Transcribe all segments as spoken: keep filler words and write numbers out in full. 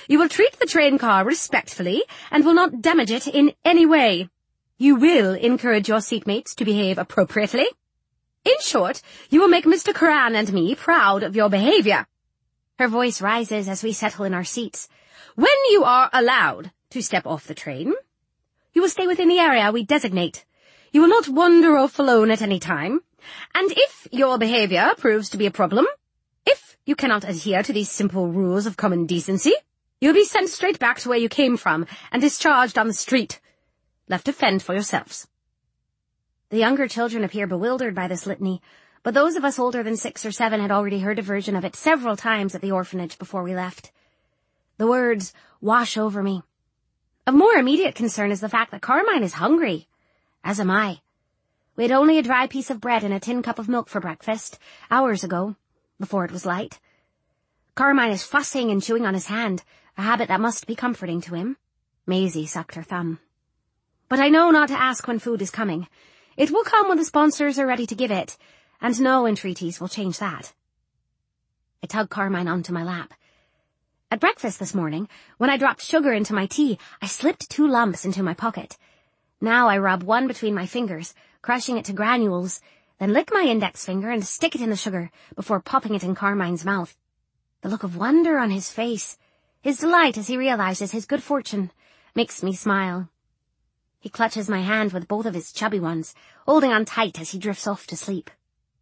You will treat the train car respectfully and will not damage it in any way. You will encourage your seatmates to behave appropriately. In short, you will make Mister Curran and me proud of your behavior." Her voice rises as we settle in our seats. "When you are allowed to step off the train, you will stay within the area we designate. You will not wander off alone at any time. And if your behavior proves to be a problem, if you cannot adhere to these simple rules of common decency, you'll be sent straight back to where you came from and discharged on the street, left to fend for yourselves." The younger children appear bewildered by this litany, but those of us older than six or seven had already heard a version of it several times at the orphanage before we left. The words wash over me. Of more immediate concern is the fact that Carmine is hungry, as am I. We had only a dry piece of bread and a tin cup of milk for breakfast, hours ago, before it was light. Carmine is fussing and chewing on his hand, a habit that must be comforting to him. Maisie sucked her thumb. But I know not to ask when food is coming. It will come when the sponsors are ready to give it, and no entreaties will change that. I tug Carmine onto my lap. At breakfast this morning, when I dropped sugar into my tea, I slipped two lumps into my pocket. Now I rub one between my fingers, crushing it to granules, then lick my index finger and stick it in the sugar before popping it in Carmine's mouth. The look of wonder on his face, his delight as he realizes his good fortune, makes me smile. He clutches my hand with both of his chubby ones, holding on tight as he drifts off to sleep.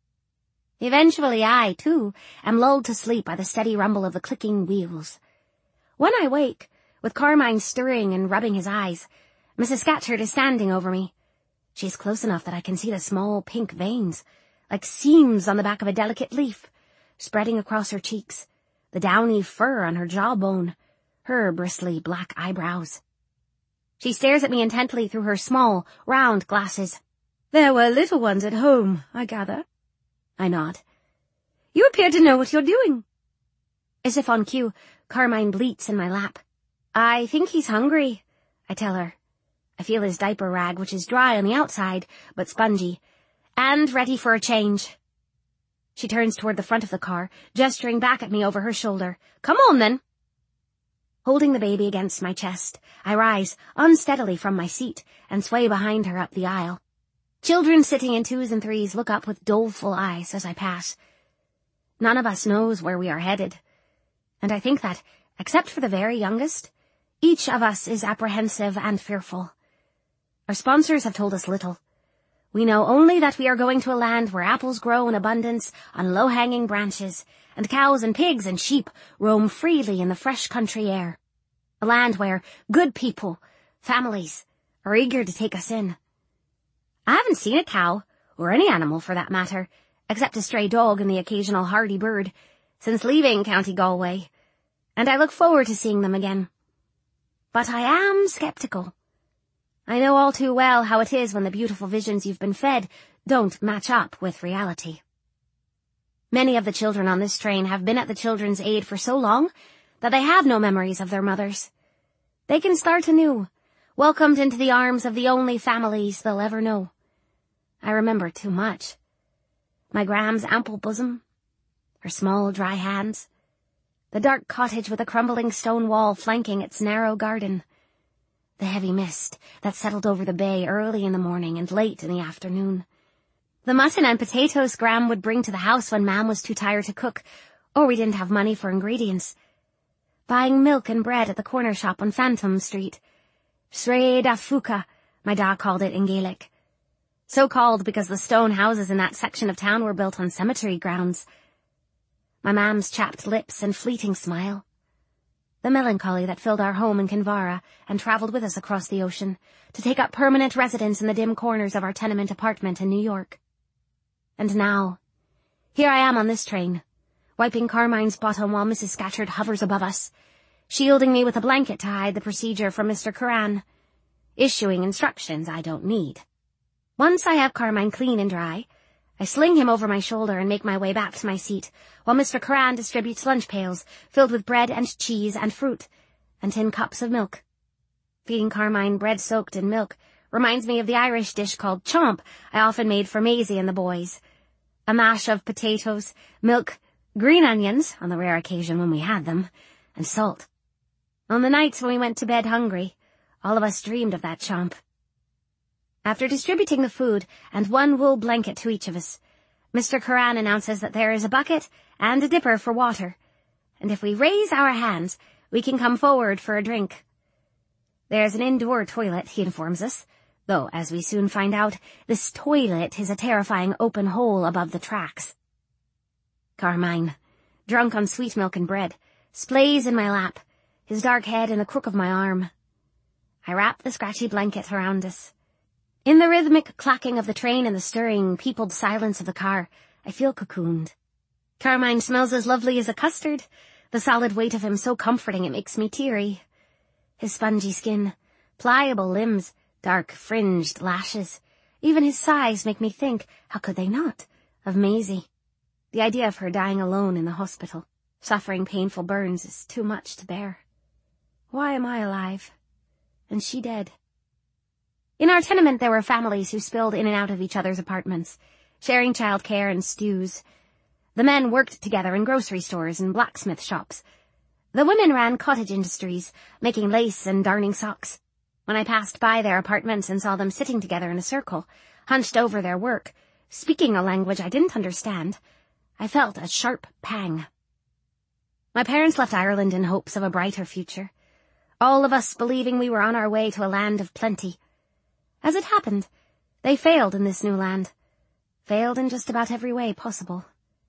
Eventually I, too, am lulled to sleep by the steady rumble of the clicking wheels. When I wake, with Carmine stirring and rubbing his eyes, Missus Scatcherd is standing over me. She is close enough that I can see the small pink veins, like seams on the back of a delicate leaf, spreading across her cheeks, the downy fur on her jawbone, her bristly black eyebrows. She stares at me intently through her small, round glasses. "There were little ones at home, I gather." I nod. "You appear to know what you're doing." As if on cue, Carmine bleats in my lap. "I think he's hungry," I tell her. I feel his diaper rag, which is dry on the outside, but spongy, and ready for a change. She turns toward the front of the car, gesturing back at me over her shoulder. "Come on, then." Holding the baby against my chest, I rise unsteadily from my seat and sway behind her up the aisle. Children sitting in twos and threes look up with doleful eyes as I pass. None of us knows where we are headed, and I think that, except for the very youngest, each of us is apprehensive and fearful. Our sponsors have told us little. We know only that we are going to a land where apples grow in abundance on low-hanging branches, and cows and pigs and sheep roam freely in the fresh country air. A land where good people, families, are eager to take us in. I haven't seen a cow, or any animal for that matter, except a stray dog and the occasional hardy bird, since leaving County Galway, and I look forward to seeing them again. But I am sceptical. I know all too well how it is when the beautiful visions you've been fed don't match up with reality. Many of the children on this train have been at the Children's Aid for so long that they have no memories of their mothers. They can start anew, welcomed into the arms of the only families they'll ever know. I remember too much. My Gram's ample bosom, her small dry hands, the dark cottage with a crumbling stone wall flanking its narrow garden, the heavy mist that settled over the bay early in the morning and late in the afternoon, the mutton and potatoes Gram would bring to the house when Mam was too tired to cook, or we didn't have money for ingredients, buying milk and bread at the corner shop on Phantom Street. Sre da Fuca, my dad called it in Gaelic. So called because the stone houses in that section of town were built on cemetery grounds. My Mam's chapped lips and fleeting smile. The melancholy that filled our home in Kinvara and travelled with us across the ocean to take up permanent residence in the dim corners of our tenement apartment in New York. And now, here I am on this train, wiping Carmine's bottom while Missus Scatcherd hovers above us, shielding me with a blanket to hide the procedure from Mister Curran, issuing instructions I don't need. Once I have Carmine clean and dry, I sling him over my shoulder and make my way back to my seat, while Mister Curran distributes lunch pails filled with bread and cheese and fruit, and tin cups of milk. Feeding Carmine bread soaked in milk reminds me of the Irish dish called chomp I often made for Maisie and the boys. A mash of potatoes, milk, green onions, on the rare occasion when we had them, and salt. On the nights when we went to bed hungry, all of us dreamed of that chomp. After distributing the food and one wool blanket to each of us, Mister Curran announces that there is a bucket and a dipper for water, and if we raise our hands, we can come forward for a drink. There's an indoor toilet, he informs us, though, as we soon find out, this toilet is a terrifying open hole above the tracks. Carmine, drunk on sweet milk and bread, splays in my lap, his dark head in the crook of my arm. I wrap the scratchy blanket around us. In the rhythmic clacking of the train and the stirring, peopled silence of the car, I feel cocooned. Carmine smells as lovely as a custard, the solid weight of him so comforting it makes me teary. His spongy skin, pliable limbs, dark fringed lashes, even his sighs make me think, how could they not, of Maisie. The idea of her dying alone in the hospital, suffering painful burns, is too much to bear. Why am I alive? And she dead? In our tenement there were families who spilled in and out of each other's apartments, sharing childcare and stews. The men worked together in grocery stores and blacksmith shops. The women ran cottage industries, making lace and darning socks. When I passed by their apartments and saw them sitting together in a circle, hunched over their work, speaking a language I didn't understand, I felt a sharp pang. My parents left Ireland in hopes of a brighter future, all of us believing we were on our way to a land of plenty. As it happened, they failed in this new land, failed in just about every way possible.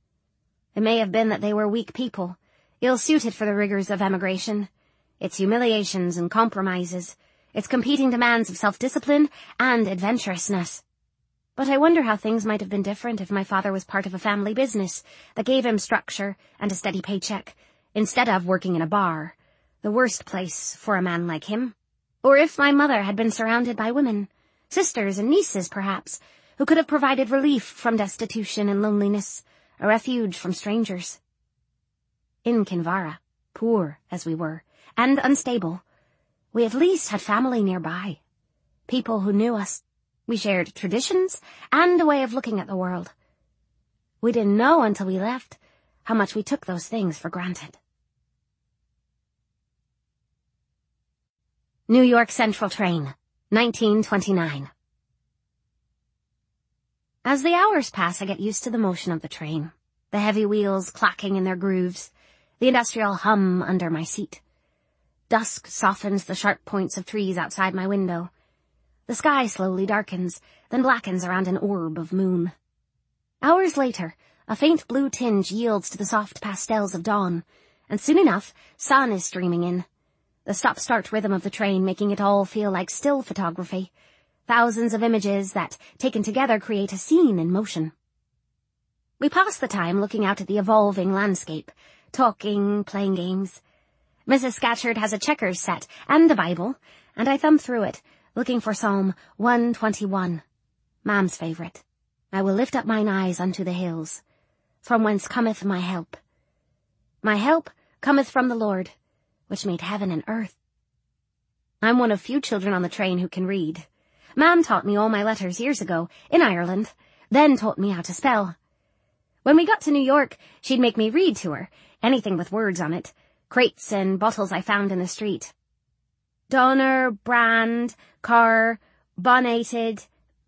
It may have been that they were weak people, ill-suited for the rigors of emigration, its humiliations and compromises, its competing demands of self-discipline and adventurousness. But I wonder how things might have been different if my father was part of a family business that gave him structure and a steady paycheck, instead of working in a bar, the worst place for a man like him. Or if my mother had been surrounded by women, sisters and nieces perhaps, who could have provided relief from destitution and loneliness, a refuge from strangers. In Kinvara, poor as we were, and unstable, we at least had family nearby, people who knew us. We shared traditions and a way of looking at the world. We didn't know until we left how much we took those things for granted. New York Central Train, nineteen twenty-nine. As the hours pass, I get used to the motion of the train, the heavy wheels clacking in their grooves, the industrial hum under my seat. Dusk softens the sharp points of trees outside my window. The sky slowly darkens, then blackens around an orb of moon. Hours later, a faint blue tinge yields to the soft pastels of dawn, and soon enough, sun is streaming in. The stop-start rhythm of the train making it all feel like still photography. Thousands of images that, taken together, create a scene in motion. We pass the time looking out at the evolving landscape, talking, playing games. Missus Scatcherd has a checkers set and a Bible, and I thumb through it, looking for Psalm one twenty-one, Mam's favourite. I will lift up mine eyes unto the hills, from whence cometh my help. My help cometh from the Lord, which made heaven and earth. I'm one of few children on the train who can read. Mam taught me all my letters years ago, in Ireland, then taught me how to spell. When we got to New York, she'd make me read to her, anything with words on it, crates and bottles I found in the street. Donner, brand, car, bonated,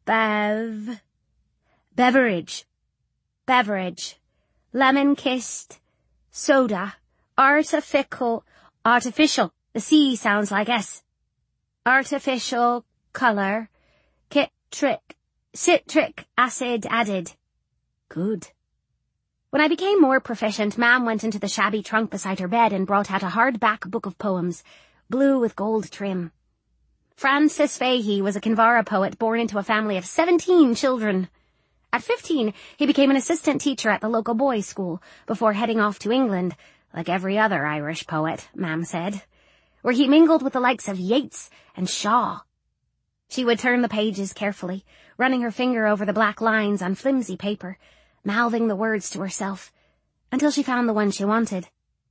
bev, beverage, beverage, lemon-kissed, soda, artificial, artificial, the C sounds like S, artificial, colour, citric, citric acid added. Good. When I became more proficient, Mam went into the shabby trunk beside her bed and brought out a hardback book of poems, blue with gold trim. Francis Fahey was a Kinvara poet born into a family of seventeen children. At fifteen, he became an assistant teacher at the local boys' school before heading off to England, like every other Irish poet, Mam said, where he mingled with the likes of Yeats and Shaw. She would turn the pages carefully, running her finger over the black lines on flimsy paper, mouthing the words to herself, until she found the one she wanted.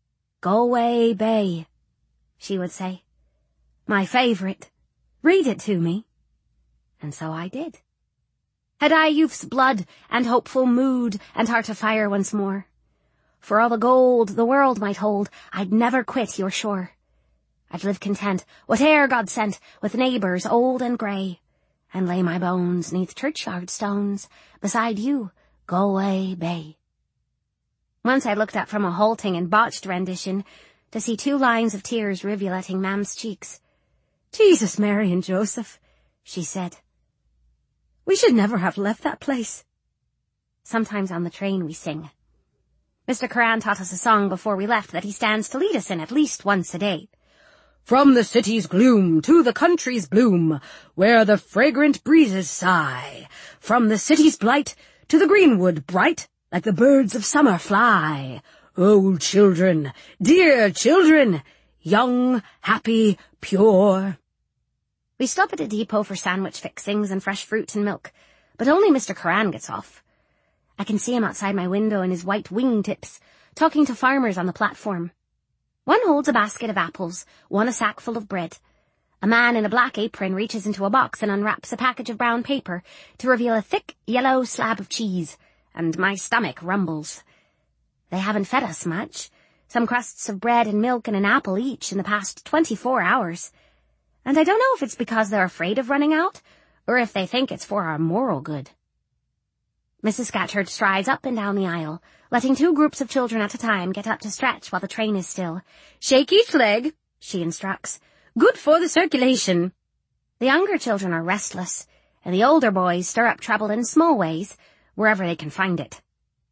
Galway Bay, she would say. My favourite. Read it to me. And so I did. Had I youth's blood and hopeful mood and heart of fire once more? For all the gold the world might hold, I'd never quit your shore. I'd live content, whate'er God sent, with neighbours old and grey, and lay my bones neath churchyard stones, beside you, Galway Bay. Once I looked up from a halting and botched rendition to see two lines of tears rivuletting Mam's cheeks. "Jesus, Mary and Joseph," she said. "We should never have left that place." Sometimes on the train we sing. Mister Curran taught us a song before we left that he stands to lead us in at least once a day. "From the city's gloom to the country's bloom, where the fragrant breezes sigh, from the city's blight to the greenwood bright, like the birds of summer fly. Oh, children, dear children, young, happy, pure." We stop at a depot for sandwich fixings and fresh fruit and milk, but only Mister Curran gets off. I can see him outside my window in his white wingtips, talking to farmers on the platform. One holds a basket of apples, one a sack full of bread. A man in a black apron reaches into a box and unwraps a package of brown paper to reveal a thick, yellow slab of cheese, and my stomach rumbles. They haven't fed us much. Some crusts of bread and milk and an apple each in the past twenty-four hours. And I don't know if it's because they're afraid of running out, or if they think it's for our moral good. Missus Scatcherd strides up and down the aisle, letting two groups of children at a time get up to stretch while the train is still. "Shake each leg," she instructs. "Good for the circulation." The younger children are restless, and the older boys stir up trouble in small ways, wherever they can find it.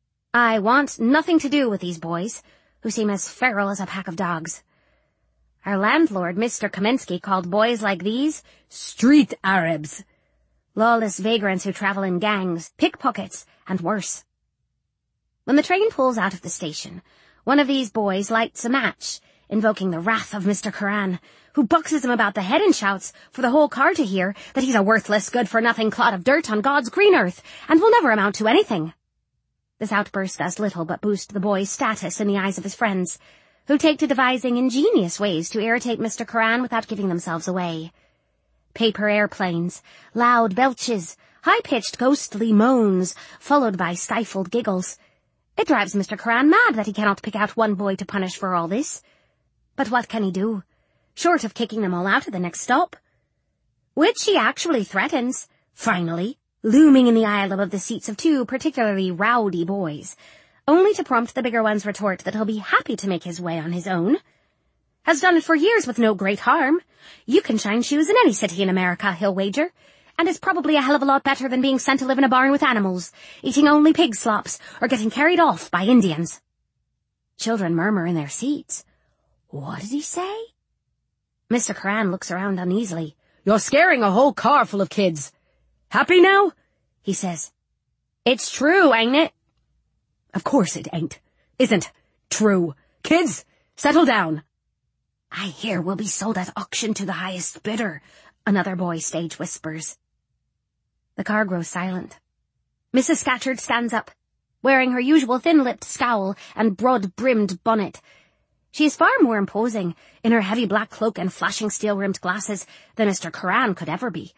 I want nothing to do with these boys, who seem as feral as a pack of dogs. Our landlord, Mister Kamensky, called boys like these street Arabs. Lawless vagrants who travel in gangs, pickpockets, and worse. When the train pulls out of the station, one of these boys lights a match, invoking the wrath of Mister Curran, who boxes him about the head and shouts for the whole car to hear that he's a worthless, good-for-nothing clod of dirt on God's green earth, and will never amount to anything. This outburst does little but boost the boy's status in the eyes of his friends, who take to devising ingenious ways to irritate Mister Curran without giving themselves away. Paper airplanes, loud belches, high-pitched ghostly moans, followed by stifled giggles. It drives Mister Curran mad that he cannot pick out one boy to punish for all this. But what can he do, short of kicking them all out at the next stop? Which he actually threatens, finally, looming in the aisle above the seats of two particularly rowdy boys, only to prompt the bigger one's retort that he'll be happy to make his way on his own. Has done it for years with no great harm. You can shine shoes in any city in America, he'll wager, and it's probably a hell of a lot better than being sent to live in a barn with animals, eating only pig slops, or getting carried off by Indians. Children murmur in their seats. What did he say? Mister Curran looks around uneasily. "You're scaring a whole car full of kids. Happy now?" he says. "It's true, ain't it?" "Of course it ain't. Isn't true. Kids, settle down." "I hear we'll be sold at auction to the highest bidder," another boy stage whispers. The car grows silent. Missus Scatcherd stands up, wearing her usual thin-lipped scowl and broad-brimmed bonnet. She is far more imposing in her heavy black cloak and flashing steel-rimmed glasses than Mister Curran could ever be.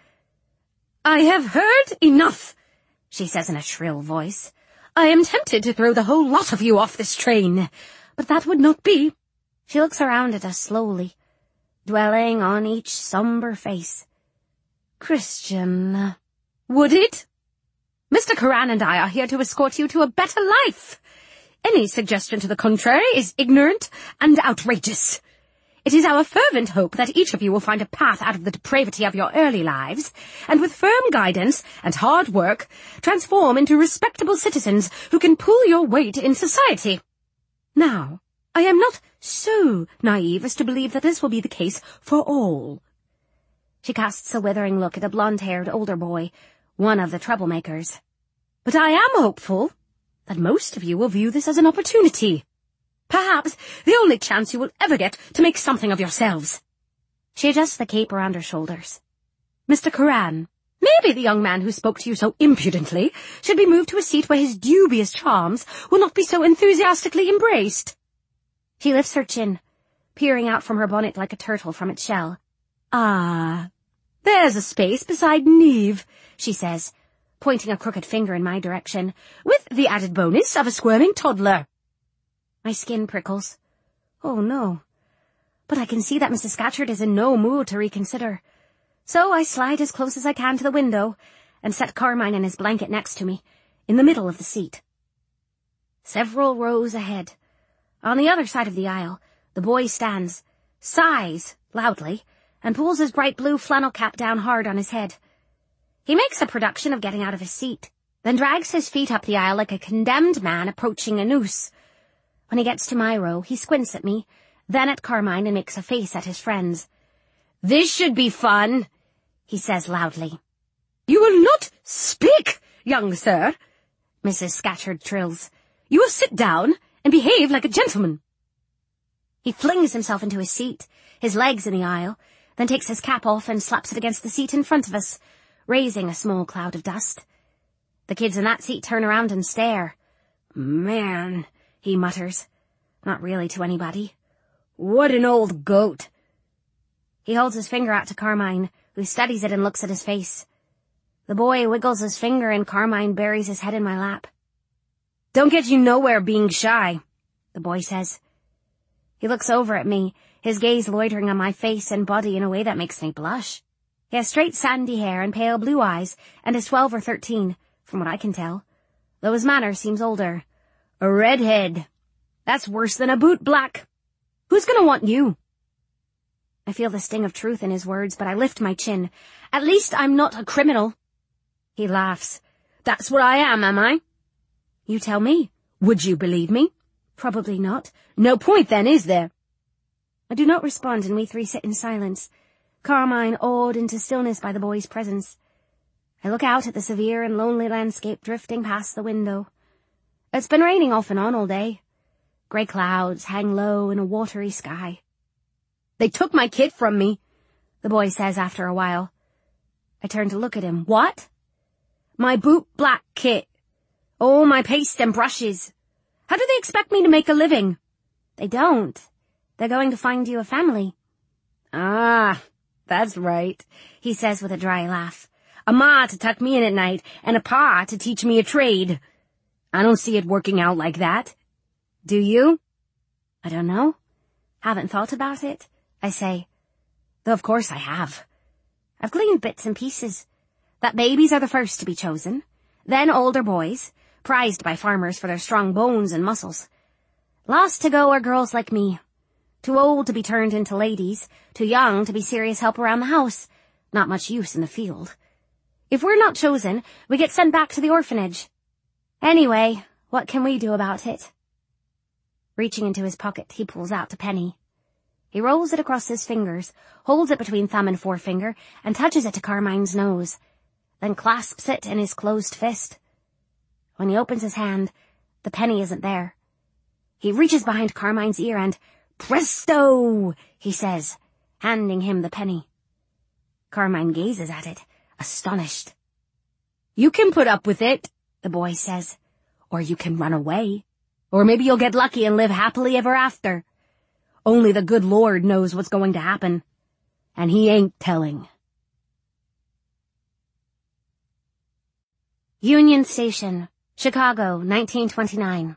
"I have heard enough," she says in a shrill voice. "I am tempted to throw the whole lot of you off this train, but that would not be." She looks around at us slowly, dwelling on each sombre face. "Christian, would it? Mister Curran and I are here to escort you to a better life. Any suggestion to the contrary is ignorant and outrageous. It is our fervent hope that each of you will find a path out of the depravity of your early lives, and with firm guidance and hard work, transform into respectable citizens who can pull your weight in society. Now, I am not so naive as to believe that this will be the case for all." She casts a withering look at a blonde-haired older boy, one of the troublemakers. "But I am hopeful that most of you will view this as an opportunity. Perhaps the only chance you will ever get to make something of yourselves." She adjusts the cape around her shoulders. "Mister Curran, maybe the young man who spoke to you so impudently should be moved to a seat where his dubious charms will not be so enthusiastically embraced." She lifts her chin, peering out from her bonnet like a turtle from its shell. "Ah, there's a space beside Neve," she says, pointing a crooked finger in my direction, "with the added bonus of a squirming toddler." My skin prickles. Oh no. but I can see that Missus Scatcherd is in no mood to reconsider. So I slide as close as I can to the window and set Carmine in his blanket next to me, in the middle of the seat. Several rows ahead, on the other side of the aisle, the boy stands, sighs loudly, and pulls his bright blue flannel cap down hard on his head. He makes a production of getting out of his seat, then drags his feet up the aisle like a condemned man approaching a noose. When he gets to my row, he squints at me, then at Carmine, and makes a face at his friends. "This should be fun," he says loudly. "You will not speak, young sir," Missus Scatcherd trills. "You will sit down and behave like a gentleman." He flings himself into his seat, his legs in the aisle, then takes his cap off and slaps it against the seat in front of us, raising a small cloud of dust. The kids in that seat turn around and stare. "Man," he mutters, not really to anybody. "What an old goat." He holds his finger out to Carmine, who studies it and looks at his face. The boy wiggles his finger and Carmine buries his head in my lap. "Don't get you nowhere being shy," the boy says. He looks over at me, his gaze loitering on my face and body in a way that makes me blush. He has straight sandy hair and pale blue eyes, and is twelve or thirteen, from what I can tell, though his manner seems older. A redhead. That's worse than a boot black. Who's gonna want you? I feel the sting of truth in his words, but I lift my chin. At least I'm not a criminal. He laughs. That's what I am, am I? You tell me. Would you believe me? Probably not. No point then, is there? I do not respond, and we three sit in silence, Carmine awed into stillness by the boy's presence. I look out at the severe and lonely landscape drifting past the window. It's been raining off and on all day. Grey clouds hang low in a watery sky. They took my kit from me, the boy says after a while. I turn to look at him. What? My boot black kit. Oh, my paste and brushes. How do they expect me to make a living? They don't. They're going to find you a family. Ah, that's right, he says with a dry laugh. A ma to tuck me in at night, and a pa to teach me a trade. I don't see it working out like that. Do you? I don't know. Haven't thought about it, I say. Though of course I have. I've gleaned bits and pieces. That babies are the first to be chosen, then older boys, prized by farmers for their strong bones and muscles. Last to go are girls like me. Too old to be turned into ladies, too young to be serious help around the house, not much use in the field. If we're not chosen, we get sent back to the orphanage. Anyway, what can we do about it? Reaching into his pocket, he pulls out a penny. He rolls it across his fingers, holds it between thumb and forefinger, and touches it to Carmine's nose, then clasps it in his closed fist. When he opens his hand, the penny isn't there. He reaches behind Carmine's ear and, "Presto!" he says, handing him the penny. Carmine gazes at it, astonished. "You can put up with it," the boy says, "or you can run away. Or maybe you'll get lucky and live happily ever after. Only the good Lord knows what's going to happen, and he ain't telling." Union Station, Chicago, nineteen twenty-nine.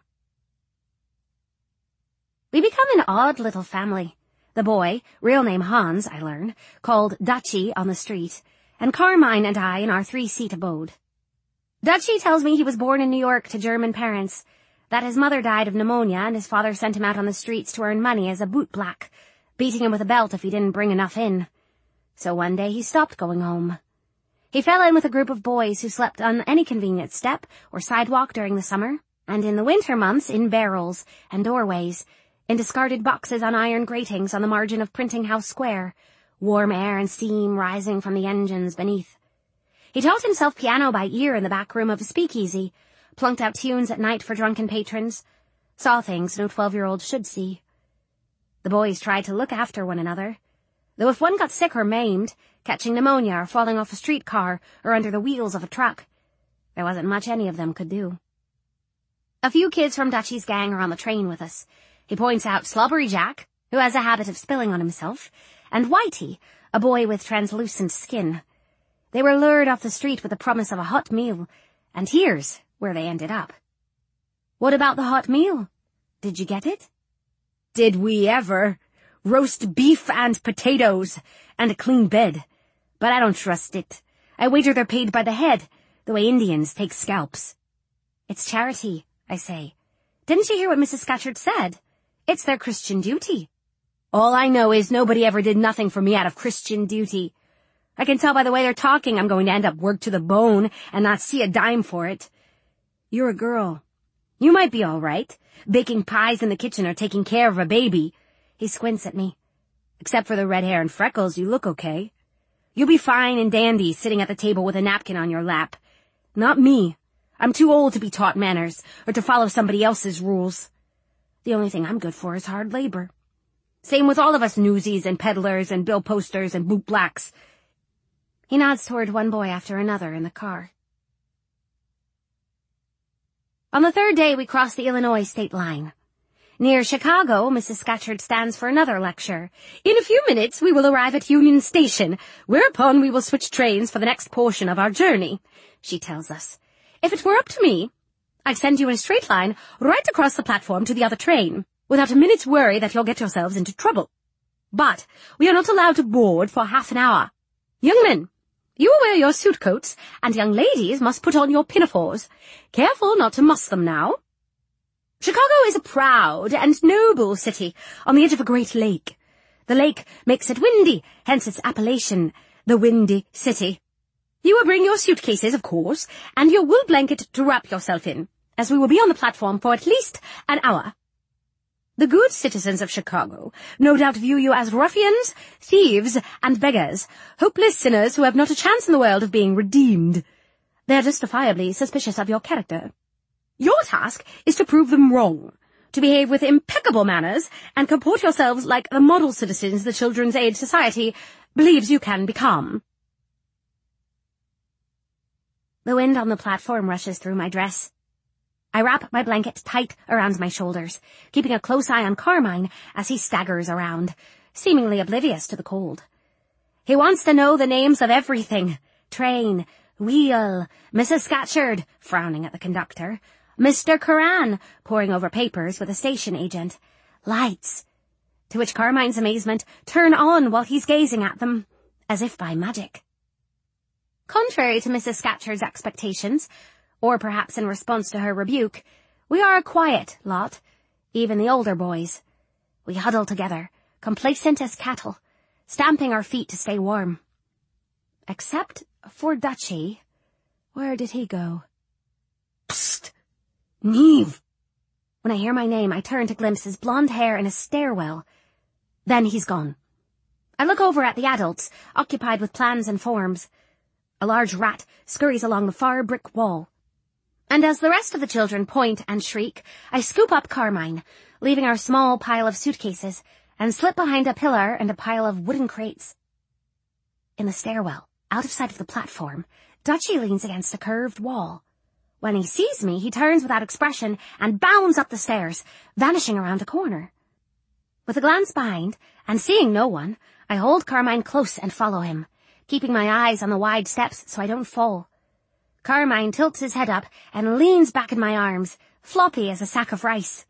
We become an odd little family. The boy, real name Hans, I learn, called Dutchie on the street, and Carmine and I in our three-seat abode. Dutchie tells me he was born in New York to German parents, that his mother died of pneumonia and his father sent him out on the streets to earn money as a bootblack, beating him with a belt if he didn't bring enough in. So one day he stopped going home. He fell in with a group of boys who slept on any convenient step or sidewalk during the summer, and in the winter months in barrels and doorways, in discarded boxes on iron gratings on the margin of Printing House Square, warm air and steam rising from the engines beneath. He taught himself piano by ear in the back room of a speakeasy, plunked out tunes at night for drunken patrons, saw things no twelve-year-old should see. The boys tried to look after one another, though if one got sick or maimed, catching pneumonia or falling off a streetcar or under the wheels of a truck, there wasn't much any of them could do. A few kids from Dutchie's gang are on the train with us. He points out Slobbery Jack, who has a habit of spilling on himself, and Whitey, a boy with translucent skin. They were lured off the street with the promise of a hot meal, and here's where they ended up. What about the hot meal? Did you get it? Did we ever? roast beef and potatoes, and a clean bed. But I don't trust it. I wager they're paid by the head, the way Indians take scalps. It's charity, I say. Didn't you hear what Missus Scatcherd said? It's their Christian duty. All I know is nobody ever did nothing for me out of Christian duty. I can tell by the way they're talking I'm going to end up worked to the bone and not see a dime for it. You're a girl. You might be all right, baking pies in the kitchen or taking care of a baby. He squints at me. Except for the red hair and freckles, you look okay. You'll be fine and dandy sitting at the table with a napkin on your lap. Not me. I'm too old to be taught manners or to follow somebody else's rules. The only thing I'm good for is hard labor. Same with all of us newsies and peddlers and bill posters and boot blacks. He nods toward one boy after another in the car. On the third day, we cross the Illinois state line. Near Chicago, Missus Scatcherd stands for another lecture. In a few minutes, we will arrive at Union Station, whereupon we will switch trains for the next portion of our journey, she tells us. If it were up to me, I'd send you in a straight line right across the platform to the other train, without a minute's worry that you'll get yourselves into trouble. But we are not allowed to board for half an hour. Young men, you will wear your suit coats, and young ladies must put on your pinafores. Careful not to muss them now. Chicago is a proud and noble city on the edge of a great lake. The lake makes it windy, hence its appellation, the Windy City. You will bring your suitcases, of course, and your wool blanket to wrap yourself in, as we will be on the platform for at least an hour. The good citizens of Chicago no doubt view you as ruffians, thieves, and beggars, hopeless sinners who have not a chance in the world of being redeemed. They are justifiably suspicious of your character. Your task is to prove them wrong, to behave with impeccable manners, and comport yourselves like the model citizens the Children's Aid Society believes you can become. The wind on the platform rushes through my dress. I wrap my blanket tight around my shoulders, keeping a close eye on Carmine as he staggers around, seemingly oblivious to the cold. He wants to know the names of everything. Train, wheel, Missus Scatcherd, frowning at the conductor, Mister Curran, poring over papers with a station agent, lights, to which Carmine's amazement turn on while he's gazing at them, as if by magic. Contrary to Missus Scatcherd's expectations, or perhaps in response to her rebuke, we are a quiet lot, even the older boys. We huddle together, complacent as cattle, stamping our feet to stay warm. Except for Dutchie. Where did he go? Psst! Neve! When I hear my name, I turn to glimpse his blonde hair in a stairwell. Then he's gone. I look over at the adults, occupied with plans and forms. A large rat scurries along the far brick wall. And as the rest of the children point and shriek, I scoop up Carmine, leaving our small pile of suitcases, and slip behind a pillar and a pile of wooden crates. In the stairwell, out of sight of the platform, Dutchie leans against a curved wall. When he sees me, he turns without expression and bounds up the stairs, vanishing around a corner. With a glance behind, and seeing no one, I hold Carmine close and follow him, keeping my eyes on the wide steps so I don't fall. Carmine tilts his head up and leans back in my arms, floppy as a sack of rice.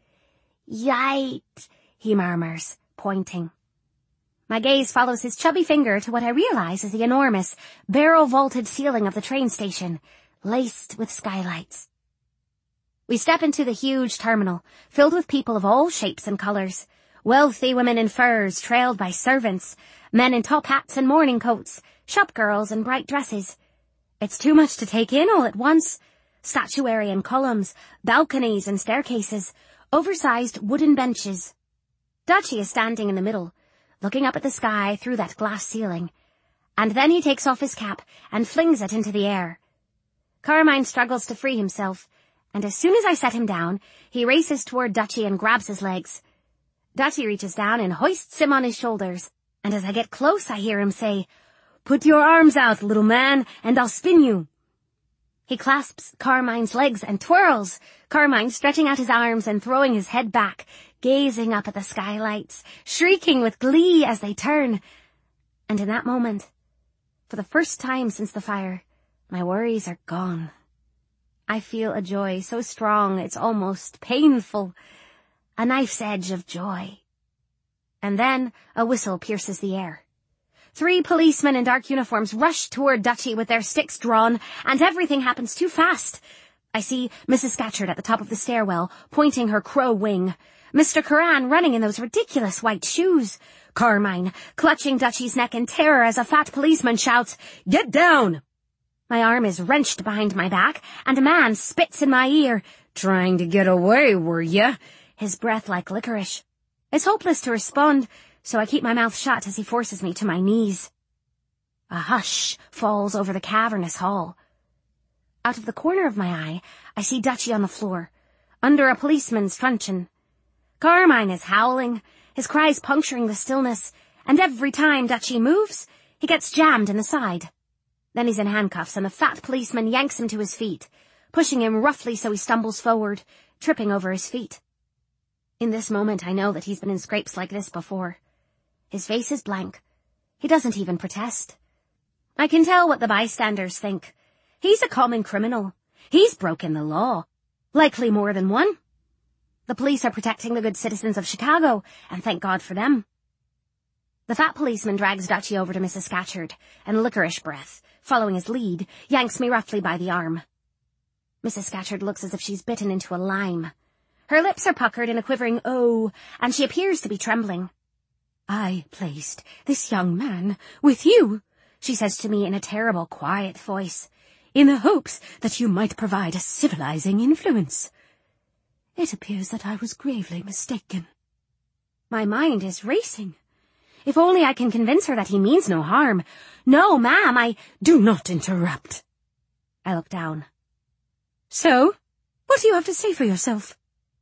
Yite, he murmurs, pointing. My gaze follows his chubby finger to what I realize is the enormous, barrel-vaulted ceiling of the train station, laced with skylights. We step into the huge terminal, filled with people of all shapes and colors. Wealthy women in furs, trailed by servants, men in top hats and morning coats, shop girls in bright dresses. It's too much to take in all at once. Statuary and columns, balconies and staircases, oversized wooden benches. Dutchie is standing in the middle, looking up at the sky through that glass ceiling, and then he takes off his cap and flings it into the air. Carmine struggles to free himself, and as soon as I set him down, he races toward Dutchie and grabs his legs. Dutchie reaches down and hoists him on his shoulders, and as I get close, I hear him say, "Put your arms out, little man, and I'll spin you." He clasps Carmine's legs and twirls, Carmine stretching out his arms and throwing his head back, gazing up at the skylights, shrieking with glee as they turn. And in that moment, for the first time since the fire, my worries are gone. I feel a joy so strong it's almost painful, a knife's edge of joy. And then a whistle pierces the air. Three policemen in dark uniforms rush toward Dutchie with their sticks drawn, and everything happens too fast. I see Missus Scatcherd at the top of the stairwell, pointing her crow wing. Mister Curran running in those ridiculous white shoes. Carmine clutching Dutchie's neck in terror as a fat policeman shouts, "Get down!" My arm is wrenched behind my back, and a man spits in my ear. "Trying to get away, were ya?" His breath like licorice. It's hopeless to respond, so I keep my mouth shut as he forces me to my knees. A hush falls over the cavernous hall. Out of the corner of my eye, I see Dutchie on the floor, under a policeman's truncheon. Carmine is howling, his cries puncturing the stillness, and every time Dutchie moves, he gets jammed in the side. Then he's in handcuffs, and the fat policeman yanks him to his feet, pushing him roughly so he stumbles forward, tripping over his feet. In this moment, I know that he's been in scrapes like this before. His face is blank. He doesn't even protest. I can tell what the bystanders think. He's a common criminal. He's broken the law. Likely more than one. The police are protecting the good citizens of Chicago, and thank God for them. The fat policeman drags Dutchie over to Missus Scatcherd, and licorice breath, following his lead, yanks me roughly by the arm. Missus Scatcherd looks as if she's bitten into a lime. Her lips are puckered in a quivering "oh," and she appears to be trembling. "I placed this young man with you," she says to me in a terrible, quiet voice, "in the hopes that you might provide a civilizing influence. It appears that I was gravely mistaken." My mind is racing. If only I can convince her that he means no harm. "No, ma'am, I—" "Do not interrupt." I look down. "So, what do you have to say for yourself?"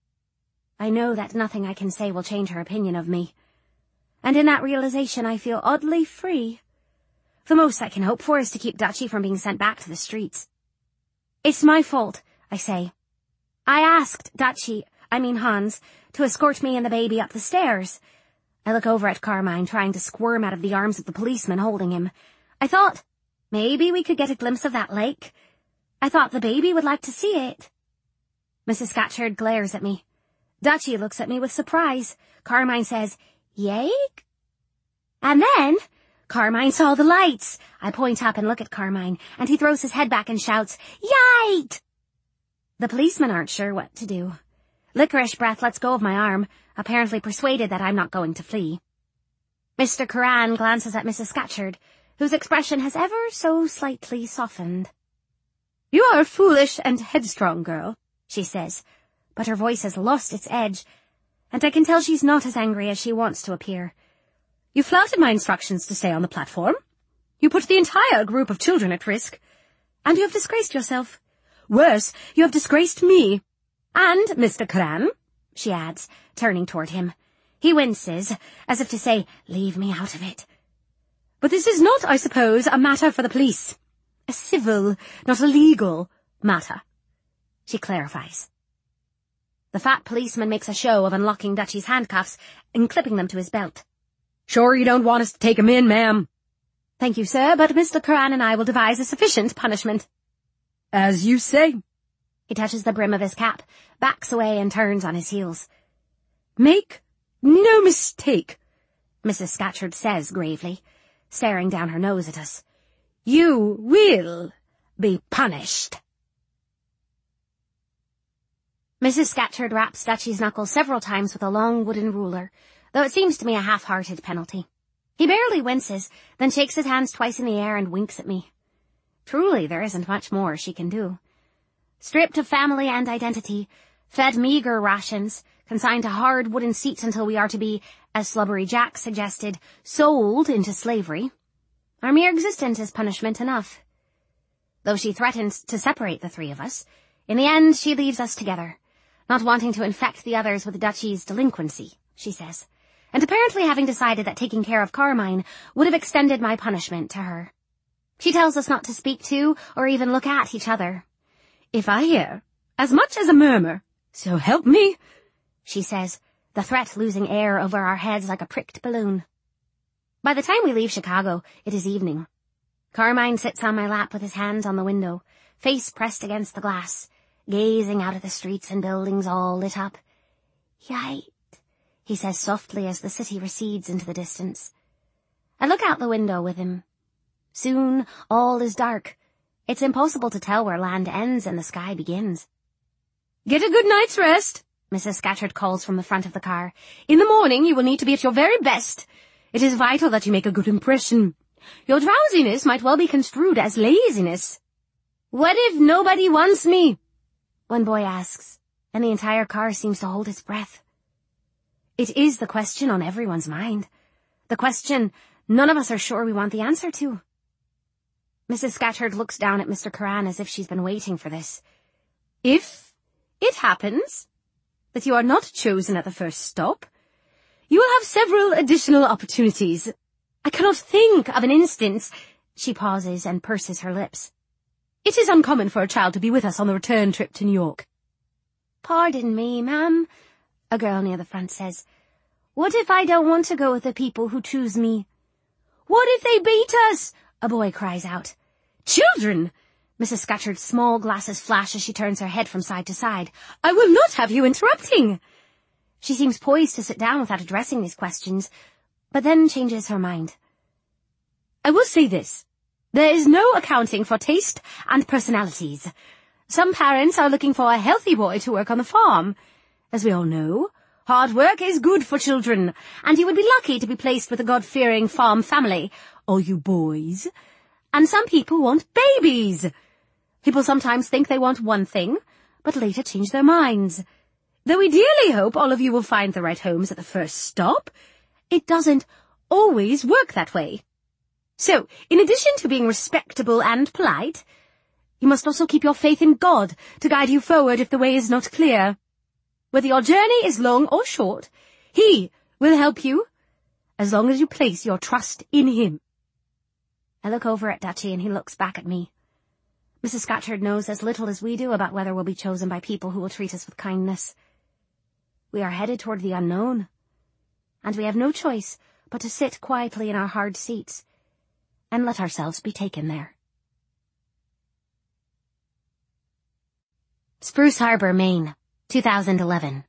I know that nothing I can say will change her opinion of me. And in that realization I feel oddly free. The most I can hope for is to keep Dutchie from being sent back to the streets. "It's my fault," I say. "I asked Dutchie, I mean Hans, to escort me and the baby up the stairs." I look over at Carmine, trying to squirm out of the arms of the policeman holding him. I thought, maybe we could get a glimpse of that lake. I thought the baby would like to see it. Missus Scatcherd glares at me. Dutchie looks at me with surprise. Carmine says, "Yake?" And then Carmine saw the lights. I point up and look at Carmine, and he throws his head back and shouts, "Yite!" The policemen aren't sure what to do. Licorice breath lets go of my arm, apparently persuaded that I'm not going to flee. Mister Curran glances at Missus Scatcherd, whose expression has ever so slightly softened. "You are a foolish and headstrong girl," she says, but her voice has lost its edge, and I can tell she's not as angry as she wants to appear. "You flouted my instructions to stay on the platform. You put the entire group of children at risk, and you have disgraced yourself. Worse, you have disgraced me. And, Mister Curran," she adds, turning toward him. He winces, as if to say, "Leave me out of it." "But this is not, I suppose, a matter for the police. A civil, not a legal, matter," she clarifies. The fat policeman makes a show of unlocking Dutchie's handcuffs and clipping them to his belt. "Sure you don't want us to take him in, ma'am?" "Thank you, sir, but Mister Curran and I will devise a sufficient punishment." "As you say." He touches the brim of his cap, backs away and turns on his heels. "Make no mistake," Missus Scatcherd says gravely, staring down her nose at us. "You will be punished." Missus Scatcherd raps Dutchie's knuckles several times with a long wooden ruler, though it seems to me a half-hearted penalty. He barely winces, then shakes his hands twice in the air and winks at me. Truly, there isn't much more she can do. Stripped of family and identity, fed meager rations, consigned to hard wooden seats until we are to be, as Slubbery Jack suggested, sold into slavery, our mere existence is punishment enough. Though she threatens to separate the three of us, in the end she leaves us together, not wanting to infect the others with Dutchie's delinquency, she says, and apparently having decided that taking care of Carmine would have extended my punishment to her. She tells us not to speak to or even look at each other. "If I hear as much as a murmur, so help me," she says, the threat losing air over our heads like a pricked balloon. By the time we leave Chicago, it is evening. Carmine sits on my lap with his hands on the window, face pressed against the glass, gazing out at the streets and buildings all lit up. "Yite," he says softly as the city recedes into the distance. I look out the window with him. Soon all is dark. It's impossible to tell where land ends and the sky begins. Get a good night's rest, Missus Scatcherd calls from the front of the car. In the morning you will need to be at your very best. It is vital that you make a good impression. Your drowsiness might well be construed as laziness. What if nobody wants me? One boy asks, and the entire car seems to hold its breath. It is the question on everyone's mind. The question none of us are sure we want the answer to. Missus Scatcherd looks down at Mister Curran as if she's been waiting for this. If it happens that you are not chosen at the first stop, you will have several additional opportunities. I cannot think of an instance. She pauses and purses her lips. It is uncommon for a child to be with us on the return trip to New York. Pardon me, ma'am, a girl near the front says. What if I don't want to go with the people who choose me? What if they beat us? A boy cries out. Children! Missus Scatcherd's small glasses flash as she turns her head from side to side. I will not have you interrupting. She seems poised to sit down without addressing these questions, but then changes her mind. I will say this. There is no accounting for taste and personalities. Some parents are looking for a healthy boy to work on the farm. As we all know, hard work is good for children, and you would be lucky to be placed with a God-fearing farm family, all you boys. And some people want babies. People sometimes think they want one thing, but later change their minds. Though we dearly hope all of you will find the right homes at the first stop, it doesn't always work that way. So, in addition to being respectable and polite, you must also keep your faith in God to guide you forward if the way is not clear. Whether your journey is long or short, He will help you, as long as you place your trust in Him. I look over at Dutchie and he looks back at me. Missus Scatcherd knows as little as we do about whether we'll be chosen by people who will treat us with kindness. We are headed toward the unknown, and we have no choice but to sit quietly in our hard seats and let ourselves be taken there. Spruce Harbor, Maine, two thousand eleven.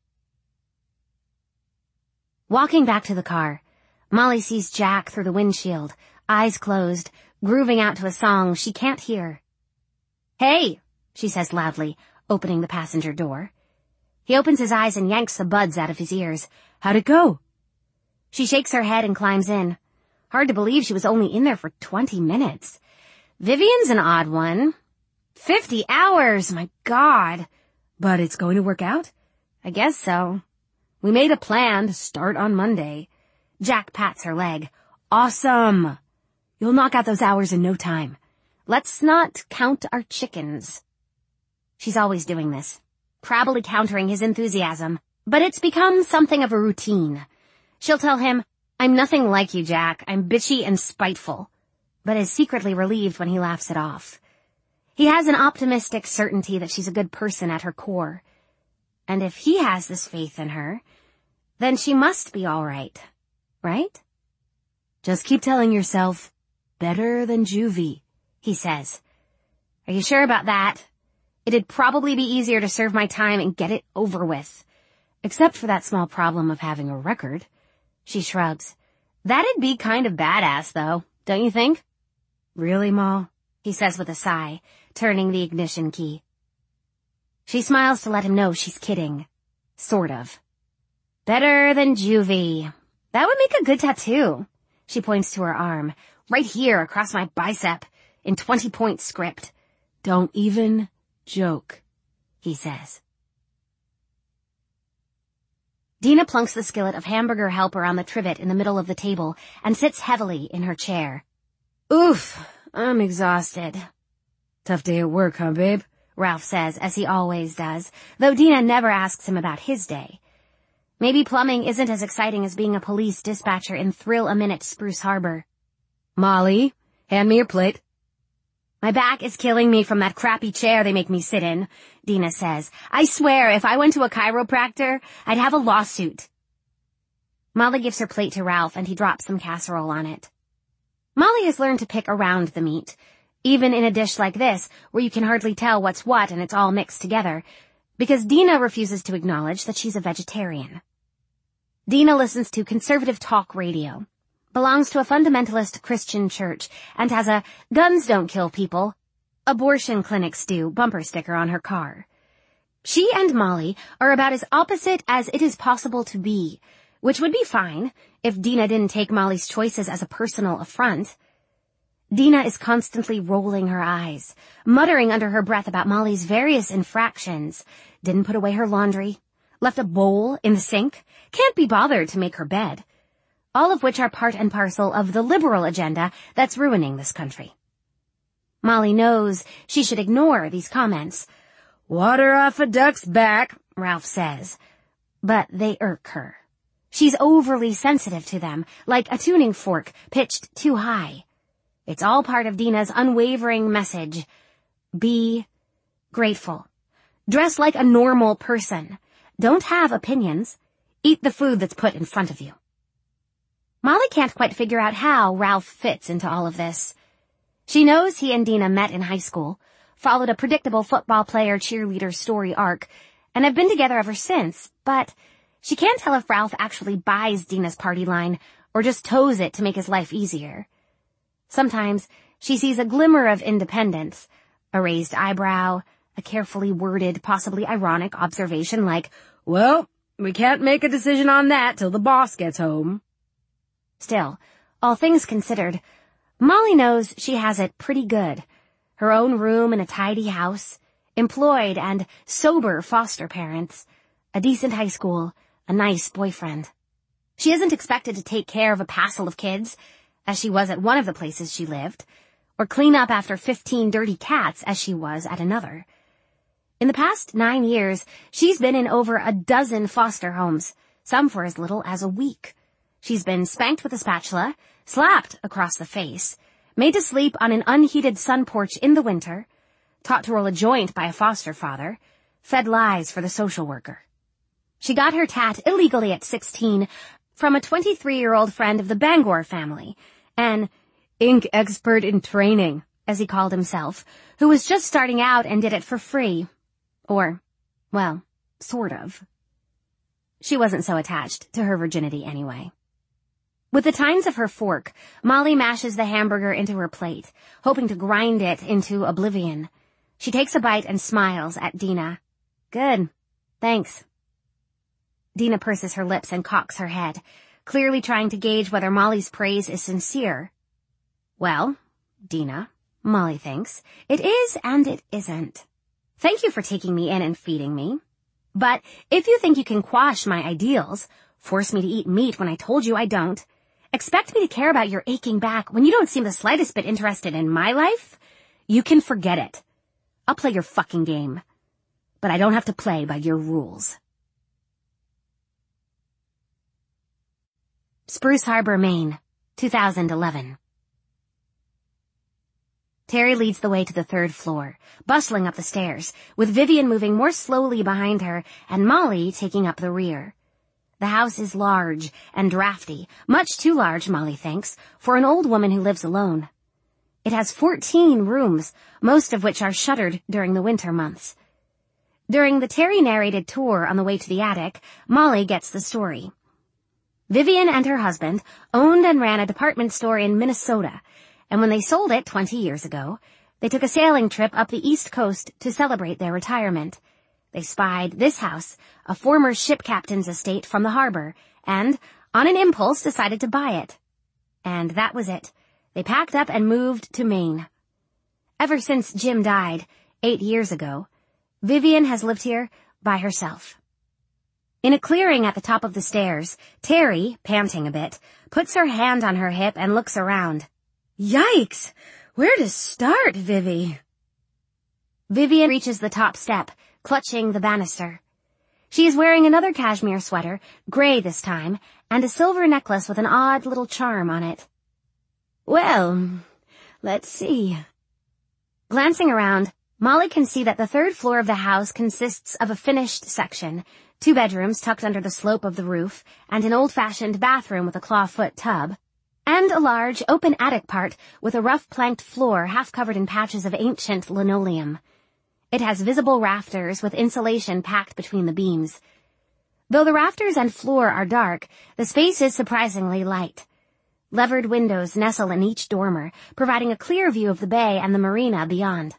Walking back to the car, Molly sees Jack through the windshield, eyes closed, grooving out to a song she can't hear. Hey, she says loudly, opening the passenger door. He opens his eyes and yanks the buds out of his ears. How'd it go? She shakes her head and climbs in. Hard to believe she was only in there for twenty minutes. Vivian's an odd one. Fifty hours, my God. But it's going to work out? I guess so. We made a plan to start on Monday. Jack pats her leg. Awesome. You'll knock out those hours in no time. Let's not count our chickens. She's always doing this, crabbily countering his enthusiasm, but it's become something of a routine. She'll tell him, I'm nothing like you, Jack. I'm bitchy and spiteful, but is secretly relieved when he laughs it off. He has an optimistic certainty that she's a good person at her core. And if he has this faith in her, then she must be all right, right? Just keep telling yourself, better than juvie, he says. Are you sure about that? It'd probably be easier to serve my time and get it over with. Except for that small problem of having a record. She shrugs. That'd be kind of badass, though, don't you think? Really, Ma? He says with a sigh, turning the ignition key. She smiles to let him know she's kidding. Sort of. Better than juvie. That would make a good tattoo. She points to her arm. Right here, across my bicep, in twenty-point script. Don't even joke, he says. Dina plunks the skillet of hamburger helper on the trivet in the middle of the table and sits heavily in her chair. Oof, I'm exhausted. Tough day at work, huh, babe? Ralph says, as he always does, though Dina never asks him about his day. Maybe plumbing isn't as exciting as being a police dispatcher in Thrill-A-Minute Spruce Harbor. Molly, hand me your plate. My back is killing me from that crappy chair they make me sit in, Dina says. I swear, if I went to a chiropractor, I'd have a lawsuit. Molly gives her plate to Ralph, and he drops some casserole on it. Molly has learned to pick around the meat, even in a dish like this, where you can hardly tell what's what and it's all mixed together, because Dina refuses to acknowledge that she's a vegetarian. Dina listens to conservative talk radio, belongs to a fundamentalist Christian church, and has a "guns don't kill people, abortion clinics do" bumper sticker on her car. She and Molly are about as opposite as it is possible to be, which would be fine if Dina didn't take Molly's choices as a personal affront. Dina is constantly rolling her eyes, muttering under her breath about Molly's various infractions. Didn't put away her laundry, left a bowl in the sink, can't be bothered to make her bed. All of which are part and parcel of the liberal agenda that's ruining this country. Molly knows she should ignore these comments. "Water off a duck's back," Ralph says. But they irk her. She's overly sensitive to them, like a tuning fork pitched too high. It's all part of Dina's unwavering message. Be grateful. Dress like a normal person. Don't have opinions. Eat the food that's put in front of you. Molly can't quite figure out how Ralph fits into all of this. She knows he and Dina met in high school, followed a predictable football player cheerleader story arc, and have been together ever since, but she can't tell if Ralph actually buys Dina's party line or just toes it to make his life easier. Sometimes she sees a glimmer of independence, a raised eyebrow, a carefully worded, possibly ironic observation like, "Well, we can't make a decision on that till the boss gets home." Still, all things considered, Molly knows she has it pretty good. Her own room in a tidy house, employed and sober foster parents, a decent high school, a nice boyfriend. She isn't expected to take care of a passel of kids, as she was at one of the places she lived, or clean up after fifteen dirty cats, as she was at another. In the past nine years, she's been in over a dozen foster homes, some for as little as a week. She's been spanked with a spatula, slapped across the face, made to sleep on an unheated sun porch in the winter, taught to roll a joint by a foster father, fed lies for the social worker. She got her tat illegally at sixteen from a twenty-three-year-old friend of the Bangor family, an ink expert in training, as he called himself, who was just starting out and did it for free. Or, well, sort of. She wasn't so attached to her virginity anyway. With the tines of her fork, Molly mashes the hamburger into her plate, hoping to grind it into oblivion. She takes a bite and smiles at Dina. "Good. Thanks." Dina purses her lips and cocks her head, clearly trying to gauge whether Molly's praise is sincere. "Well, Dina," Molly thinks, "it is and it isn't. Thank you for taking me in and feeding me. But if you think you can quash my ideals, force me to eat meat when I told you I don't, expect me to care about your aching back when you don't seem the slightest bit interested in my life, you can forget it. I'll play your fucking game. But I don't have to play by your rules." Spruce Harbor, Maine, two thousand eleven. Terry leads the way to the third floor, bustling up the stairs, with Vivian moving more slowly behind her and Molly taking up the rear. The house is large and drafty, much too large, Molly thinks, for an old woman who lives alone. It has fourteen rooms, most of which are shuttered during the winter months. During the Terry-narrated tour on the way to the attic, Molly gets the story. Vivian and her husband owned and ran a department store in Minnesota, and when they sold it twenty years ago, they took a sailing trip up the East Coast to celebrate their retirement. They spied this house, a former ship captain's estate, from the harbor, and, on an impulse, decided to buy it. And that was it. They packed up and moved to Maine. Ever since Jim died, eight years ago, Vivian has lived here by herself. In a clearing at the top of the stairs, Terry, panting a bit, puts her hand on her hip and looks around. "Yikes! Where to start, Vivi?" Vivian reaches the top step, clutching the banister. She is wearing another cashmere sweater, gray this time, and a silver necklace with an odd little charm on it. "Well, let's see." Glancing around, Molly can see that the third floor of the house consists of a finished section, two bedrooms tucked under the slope of the roof, and an old-fashioned bathroom with a clawfoot tub, and a large, open attic part with a rough planked floor half covered in patches of ancient linoleum. It has visible rafters with insulation packed between the beams. Though the rafters and floor are dark, the space is surprisingly light. Levered windows nestle in each dormer, providing a clear view of the bay and the marina beyond.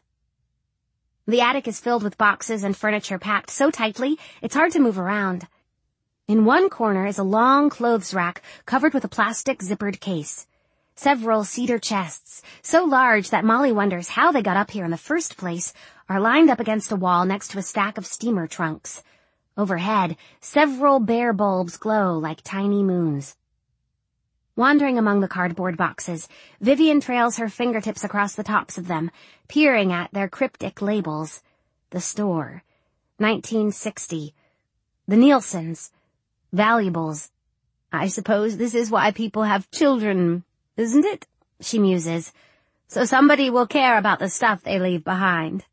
The attic is filled with boxes and furniture packed so tightly it's hard to move around. In one corner is a long clothes rack covered with a plastic zippered case. Several cedar chests, so large that Molly wonders how they got up here in the first place, are lined up against a wall next to a stack of steamer trunks. Overhead, several bare bulbs glow like tiny moons. Wandering among the cardboard boxes, Vivian trails her fingertips across the tops of them, peering at their cryptic labels. The store. nineteen sixty. The Nielsen's. Valuables. I suppose this is why people have children, isn't it? She muses. So somebody will care about the stuff they leave behind.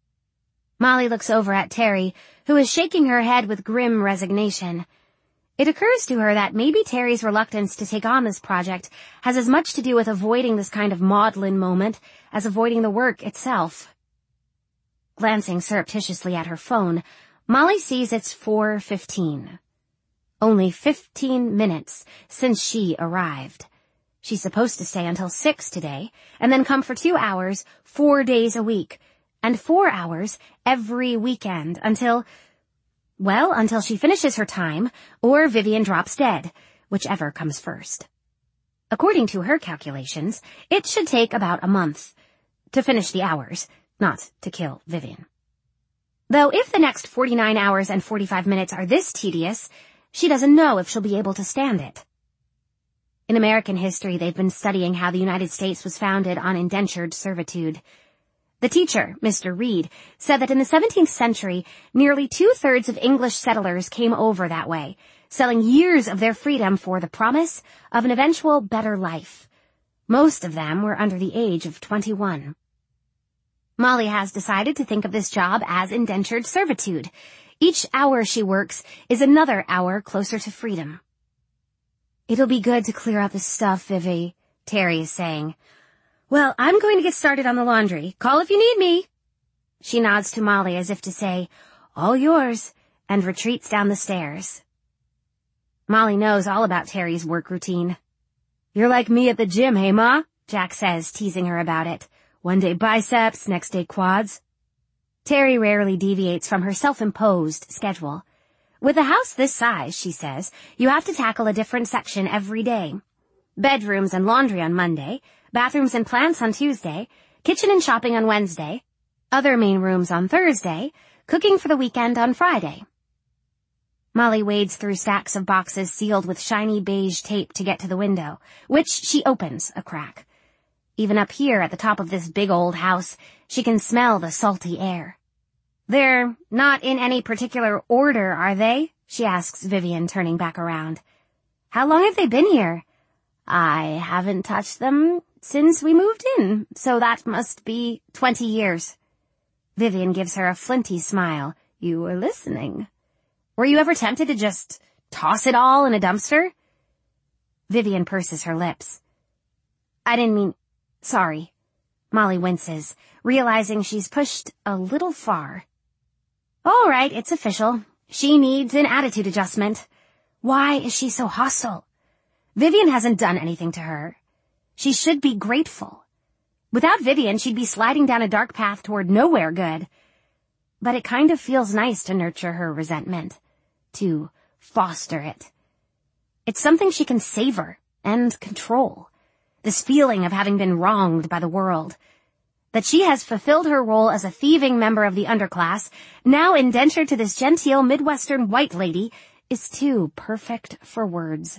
Molly looks over at Terry, who is shaking her head with grim resignation. It occurs to her that maybe Terry's reluctance to take on this project has as much to do with avoiding this kind of maudlin moment as avoiding the work itself. Glancing surreptitiously at her phone, Molly sees it's four fifteen. Only fifteen minutes since she arrived. She's supposed to stay until six today, and then come for two hours, four days a week, and four hours every weekend until, well, until she finishes her time, or Vivian drops dead, whichever comes first. According to her calculations, it should take about a month to finish the hours, not to kill Vivian. Though if the next forty-nine hours and forty-five minutes are this tedious, she doesn't know if she'll be able to stand it. In American history, they've been studying how the United States was founded on indentured servitude. The teacher, Mister Reed, said that in the seventeenth century, nearly two-thirds of English settlers came over that way, selling years of their freedom for the promise of an eventual better life. Most of them were under the age of twenty-one. Molly has decided to think of this job as indentured servitude. Each hour she works is another hour closer to freedom. It'll be good to clear out this stuff, Vivi, Terry is saying. Well, I'm going to get started on the laundry. Call if you need me. She nods to Molly as if to say, all yours, and retreats down the stairs. Molly knows all about Terry's work routine. You're like me at the gym, hey, Ma? Jack says, teasing her about it. One day biceps, next day quads. Terry rarely deviates from her self-imposed schedule. With a house this size, she says, you have to tackle a different section every day. Bedrooms and laundry on Monday, bathrooms and plants on Tuesday, kitchen and shopping on Wednesday, other main rooms on Thursday, cooking for the weekend on Friday. Molly wades through stacks of boxes sealed with shiny beige tape to get to the window, which she opens a crack. Even up here at the top of this big old house, she can smell the salty air. They're not in any particular order, are they? She asks Vivian, turning back around. How long have they been here? I haven't touched them since we moved in, so that must be twenty years. Vivian gives her a flinty smile. You were listening. Were you ever tempted to just toss it all in a dumpster? Vivian purses her lips. I didn't mean... Sorry. Molly winces, realizing she's pushed a little far. All right, it's official. She needs an attitude adjustment. Why is she so hostile? Vivian hasn't done anything to her. She should be grateful. Without Vivian, she'd be sliding down a dark path toward nowhere good. But it kind of feels nice to nurture her resentment, to foster it. It's something she can savor and control. This feeling of having been wronged by the world. That she has fulfilled her role as a thieving member of the underclass, now indentured to this genteel Midwestern white lady, is too perfect for words.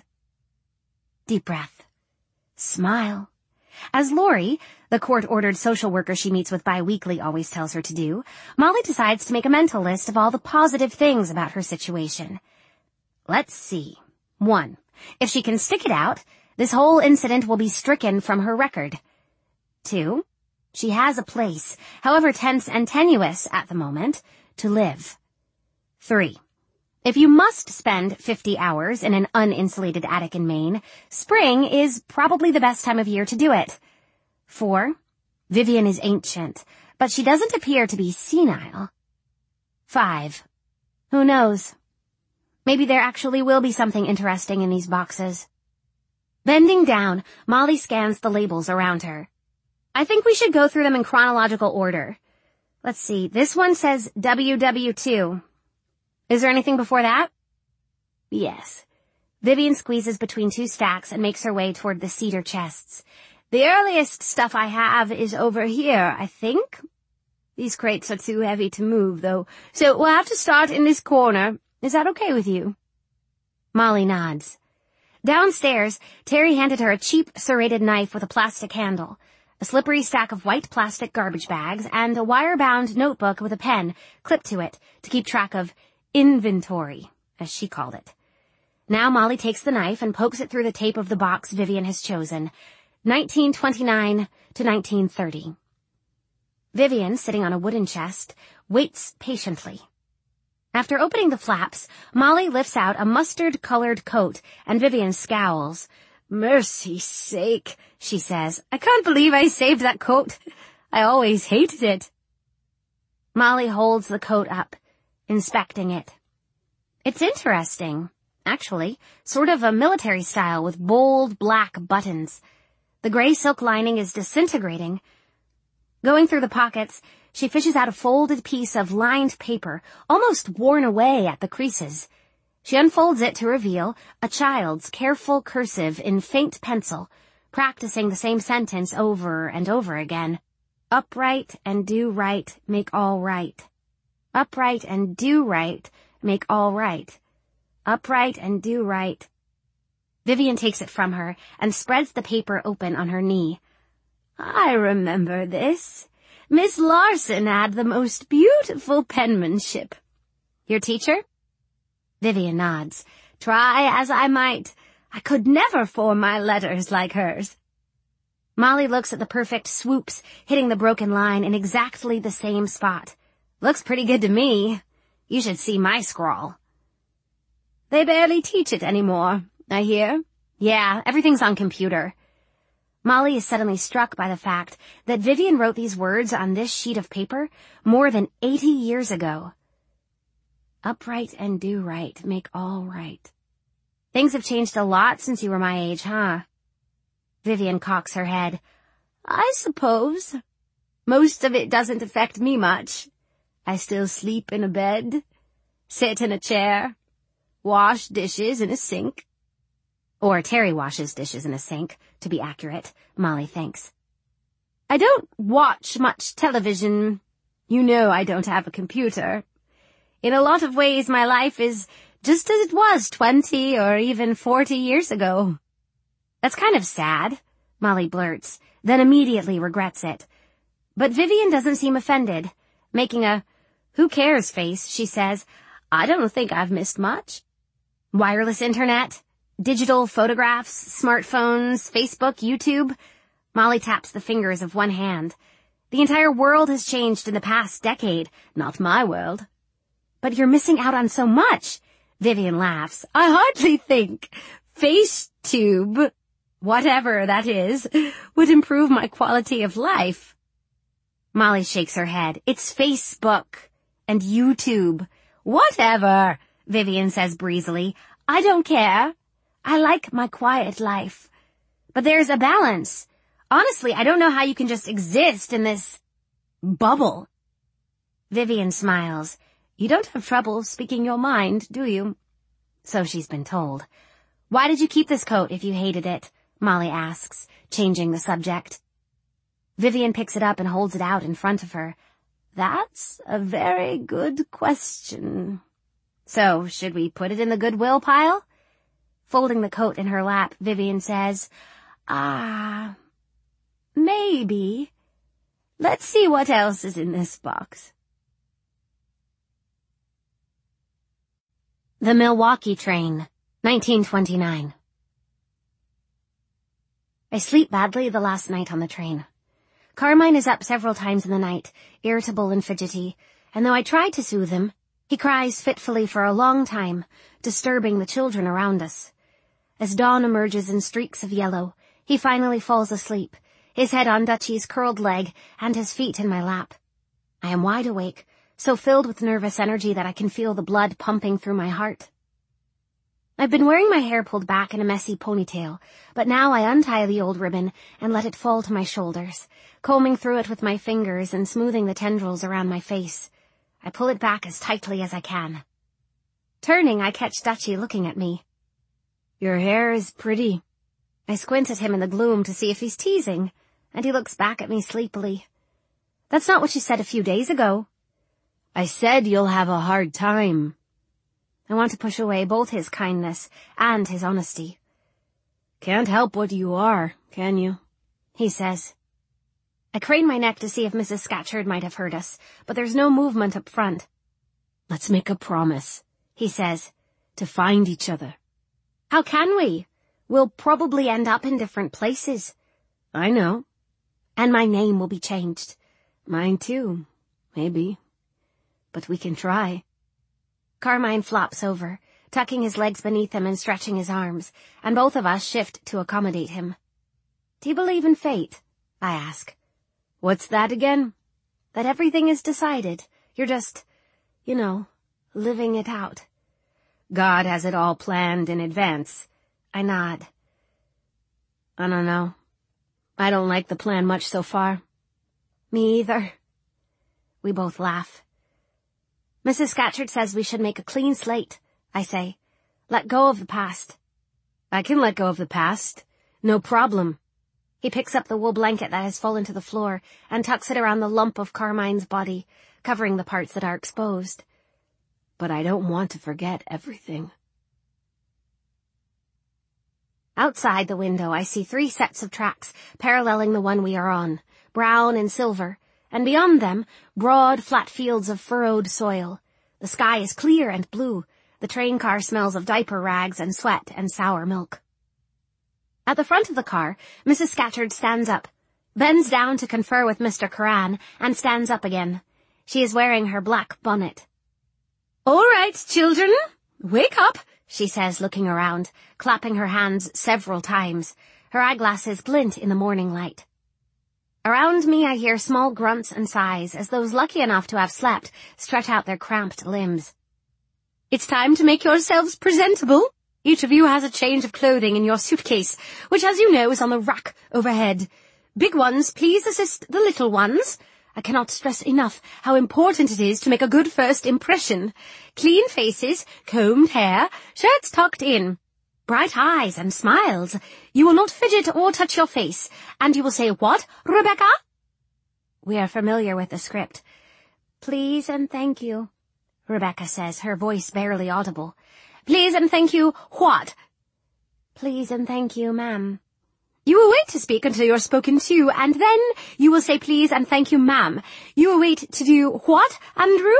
Deep breath. Smile. As Lori, the court-ordered social worker she meets with bi-weekly, always tells her to do, Molly decides to make a mental list of all the positive things about her situation. Let's see. One, if she can stick it out, this whole incident will be stricken from her record. Two, she has a place, however tense and tenuous at the moment, to live. Three, if you must spend fifty hours in an uninsulated attic in Maine, spring is probably the best time of year to do it. Four, Vivian is ancient, but she doesn't appear to be senile. Five, who knows? Maybe there actually will be something interesting in these boxes. Bending down, Molly scans the labels around her. I think we should go through them in chronological order. Let's see, this one says W W two. Is there anything before that? Yes. Vivian squeezes between two stacks and makes her way toward the cedar chests. The earliest stuff I have is over here, I think. These crates are too heavy to move, though, so we'll have to start in this corner. Is that okay with you? Molly nods. Downstairs, Terry handed her a cheap, serrated knife with a plastic handle, a slippery stack of white plastic garbage bags, and a wire-bound notebook with a pen clipped to it to keep track of inventory, as she called it. Now Molly takes the knife and pokes it through the tape of the box Vivian has chosen, nineteen twenty-nine to nineteen thirty. Vivian, sitting on a wooden chest, waits patiently. After opening the flaps, Molly lifts out a mustard-colored coat, and Vivian scowls. Mercy's sake, she says. I can't believe I saved that coat. I always hated it. Molly holds the coat up, inspecting it. It's interesting, actually, sort of a military style with bold black buttons. The gray silk lining is disintegrating. Going through the pockets, she fishes out a folded piece of lined paper, almost worn away at the creases. She unfolds it to reveal a child's careful cursive in faint pencil, practicing the same sentence over and over again. Upright and do right, make all right. Upright and do right, make all right. Upright and do right. Vivian takes it from her and spreads the paper open on her knee. I remember this. Miss Larson had the most beautiful penmanship. Your teacher? Vivian nods. Try as I might, I could never form my letters like hers. Molly looks at the perfect swoops hitting the broken line in exactly the same spot. Looks pretty good to me. You should see my scrawl. They barely teach it anymore, I hear. Yeah, everything's on computer. Molly is suddenly struck by the fact that Vivian wrote these words on this sheet of paper more than eighty years ago. Upright and do right, make all right. Things have changed a lot since you were my age, huh? Vivian cocks her head. I suppose. Most of it doesn't affect me much. I still sleep in a bed, sit in a chair, wash dishes in a sink. Or Terry washes dishes in a sink, to be accurate, Molly thinks. I don't watch much television. You know I don't have a computer. In a lot of ways, my life is just as it was twenty or even forty years ago. That's kind of sad, Molly blurts, then immediately regrets it. But Vivian doesn't seem offended. Making a who cares face, she says, I don't think I've missed much. Wireless internet, digital photographs, smartphones, Facebook, YouTube. Molly taps the fingers of one hand. The entire world has changed in the past decade, not my world. But you're missing out on so much, Vivian laughs. I hardly think FaceTube, whatever that is, would improve my quality of life. Molly shakes her head. It's Facebook and YouTube. Whatever, Vivian says breezily. I don't care. I like my quiet life. But there's a balance. Honestly, I don't know how you can just exist in this bubble. Vivian smiles. You don't have trouble speaking your mind, do you? So she's been told. Why did you keep this coat if you hated it? Molly asks, changing the subject. Vivian picks it up and holds it out in front of her. That's a very good question. So, should we put it in the Goodwill pile? Folding the coat in her lap, Vivian says, Ah, maybe. Let's see what else is in this box. The Milwaukee Train, nineteen twenty-nine. I sleep badly the last night on the train. Carmine is up several times in the night, irritable and fidgety, and though I try to soothe him, he cries fitfully for a long time, disturbing the children around us. As dawn emerges in streaks of yellow, he finally falls asleep, his head on Dutchie's curled leg and his feet in my lap. I am wide awake, so filled with nervous energy that I can feel the blood pumping through my heart. I've been wearing my hair pulled back in a messy ponytail, but now I untie the old ribbon and let it fall to my shoulders, combing through it with my fingers and smoothing the tendrils around my face. I pull it back as tightly as I can. Turning, I catch Dutchie looking at me. Your hair is pretty. I squint at him in the gloom to see if he's teasing, and he looks back at me sleepily. That's not what you said a few days ago. I said you'll have a hard time. I want to push away both his kindness and his honesty. Can't help what you are, can you? He says. I crane my neck to see if Missus Scatcherd might have heard us, but there's no movement up front. Let's make a promise, he says, to find each other. How can we? We'll probably end up in different places. I know. And my name will be changed. Mine too, maybe. But we can try. Carmine flops over, tucking his legs beneath him and stretching his arms, and both of us shift to accommodate him. Do you believe in fate? I ask. What's that again? That everything is decided. You're just, you know, living it out. God has it all planned in advance. I nod. I don't know. I don't like the plan much so far. Me either. We both laugh. Missus Scatcherd says we should make a clean slate, I say. Let go of the past. I can let go of the past. No problem. He picks up the wool blanket that has fallen to the floor and tucks it around the lump of Carmine's body, covering the parts that are exposed. But I don't want to forget everything. Outside the window, I see three sets of tracks paralleling the one we are on, brown and silver, and beyond them, broad, flat fields of furrowed soil. The sky is clear and blue. The train car smells of diaper rags and sweat and sour milk. At the front of the car, Missus Scatcherd stands up, bends down to confer with Mister Curran, and stands up again. She is wearing her black bonnet. All right, children, wake up, she says, looking around, clapping her hands several times. Her eyeglasses glint in the morning light. Around me I hear small grunts and sighs as those lucky enough to have slept stretch out their cramped limbs. It's time to make yourselves presentable. Each of you has a change of clothing in your suitcase, which, as you know, is on the rack overhead. Big ones, please assist the little ones. I cannot stress enough how important it is to make a good first impression. Clean faces, combed hair, shirts tucked in. Bright eyes and smiles. You will not fidget or touch your face. And you will say, what, Rebecca? We are familiar with the script. Please and thank you, Rebecca says, her voice barely audible. Please and thank you, what? Please and thank you, ma'am. You will wait to speak until you are spoken to, and then you will say please and thank you, ma'am. You will wait to do what, Andrew?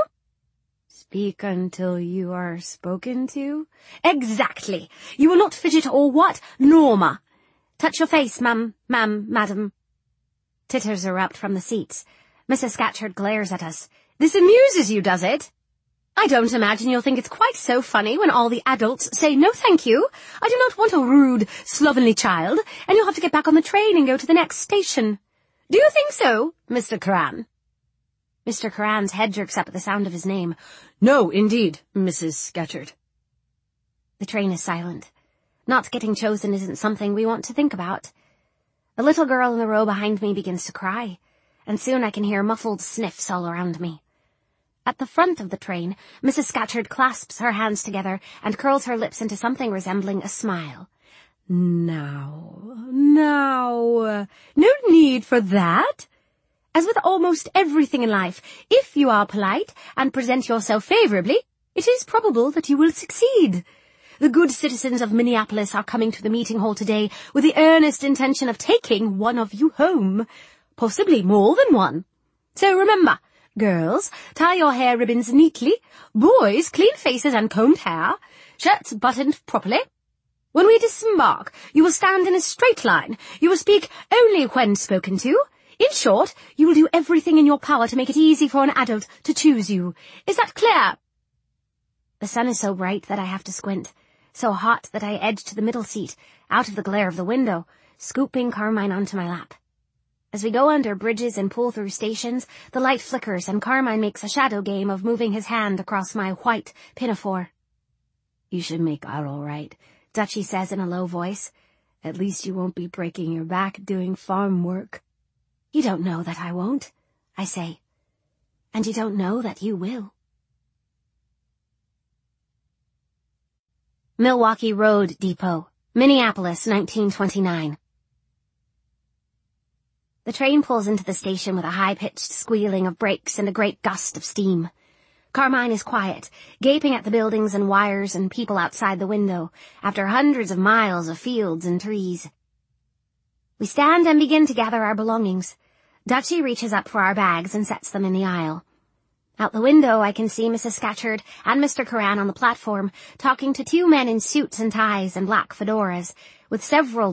Speak until you are spoken to? Exactly. You will not fidget or what, Norma? Touch your face, ma'am, ma'am, madam. Titters erupt from the seats. Missus Scatcherd glares at us. This amuses you, does it? I don't imagine you'll think it's quite so funny when all the adults say, no thank you, I do not want a rude, slovenly child, and you'll have to get back on the train and go to the next station. Do you think so, Mister Curran? Mister Curran's head jerks up at the sound of his name. No, indeed, Missus Scatcherd. The train is silent. Not getting chosen isn't something we want to think about. The little girl in the row behind me begins to cry, and soon I can hear muffled sniffs all around me. At the front of the train, Missus Scatcherd clasps her hands together and curls her lips into something resembling a smile. Now, now, no need for that. As with almost everything in life, if you are polite and present yourself favourably, it is probable that you will succeed. The good citizens of Minneapolis are coming to the meeting hall today with the earnest intention of taking one of you home, possibly more than one. So remember, girls, tie your hair ribbons neatly. Boys, clean faces and combed hair. Shirts buttoned properly. When we disembark, you will stand in a straight line. You will speak only when spoken to. In short, you will do everything in your power to make it easy for an adult to choose you. Is that clear? The sun is so bright that I have to squint, so hot that I edge to the middle seat, out of the glare of the window, scooping Carmine onto my lap. As we go under bridges and pull through stations, the light flickers and Carmine makes a shadow game of moving his hand across my white pinafore. You should make out all right, Dutchie says in a low voice. At least you won't be breaking your back doing farm work. You don't know that I won't, I say. And you don't know that you will. Milwaukee Road Depot, Minneapolis, nineteen twenty-nine. The train pulls into the station with a high-pitched squealing of brakes and a great gust of steam. Carmine is quiet, gaping at the buildings and wires and people outside the window, after hundreds of miles of fields and trees. We stand and begin to gather our belongings. Dutchie reaches up for our bags and sets them in the aisle. Out the window I can see Missus Scatcherd and Mister Curran on the platform, talking to two men in suits and ties and black fedoras, with several